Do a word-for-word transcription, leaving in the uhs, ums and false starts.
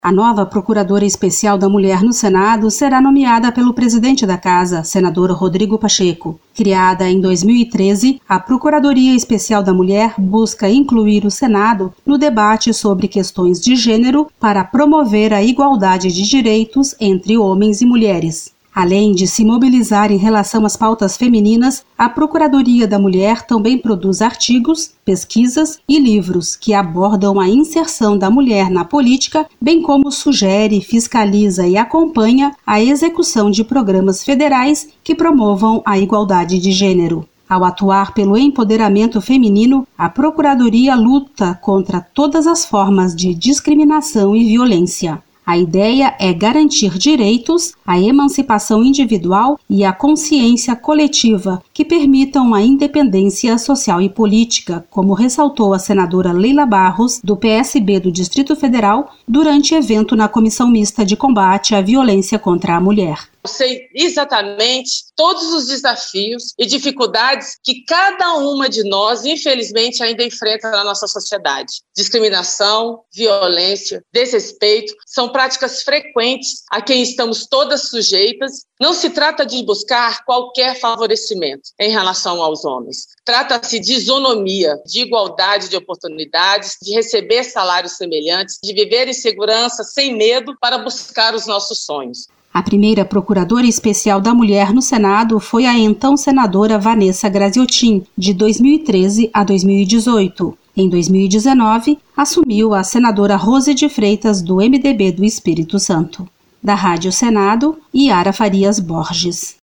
A nova Procuradora Especial da Mulher no Senado será nomeada pelo presidente da Casa, senador Rodrigo Pacheco. Criada em dois mil e treze, a Procuradoria Especial da Mulher busca incluir o Senado no debate sobre questões de gênero para promover a igualdade de direitos entre homens e mulheres. Além de se mobilizar em relação às pautas femininas, a Procuradoria da Mulher também produz artigos, pesquisas e livros que abordam a inserção da mulher na política, bem como sugere, fiscaliza e acompanha a execução de programas federais que promovam a igualdade de gênero. Ao atuar pelo empoderamento feminino, a Procuradoria luta contra todas as formas de discriminação e violência. A ideia é garantir direitos, a emancipação individual e a consciência coletiva que permitam a independência social e política, como ressaltou a senadora Leila Barros, do P S B do Distrito Federal, durante evento na Comissão Mista de Combate à Violência contra a Mulher. Eu sei exatamente todos os desafios e dificuldades que cada uma de nós, infelizmente, ainda enfrenta na nossa sociedade. Discriminação, violência, desrespeito são práticas frequentes a quem estamos todas sujeitas. Não se trata de buscar qualquer favorecimento em relação aos homens. Trata-se de isonomia, de igualdade de oportunidades, de receber salários semelhantes, de viver em segurança sem medo para buscar os nossos sonhos. A primeira Procuradora Especial da Mulher no Senado foi a então senadora Vanessa Graziotin, de dois mil e treze a dois mil e dezoito. Em dois mil e dezenove, assumiu a senadora Rose de Freitas, do M D B do Espírito Santo. Da Rádio Senado, Yara Farias Borges.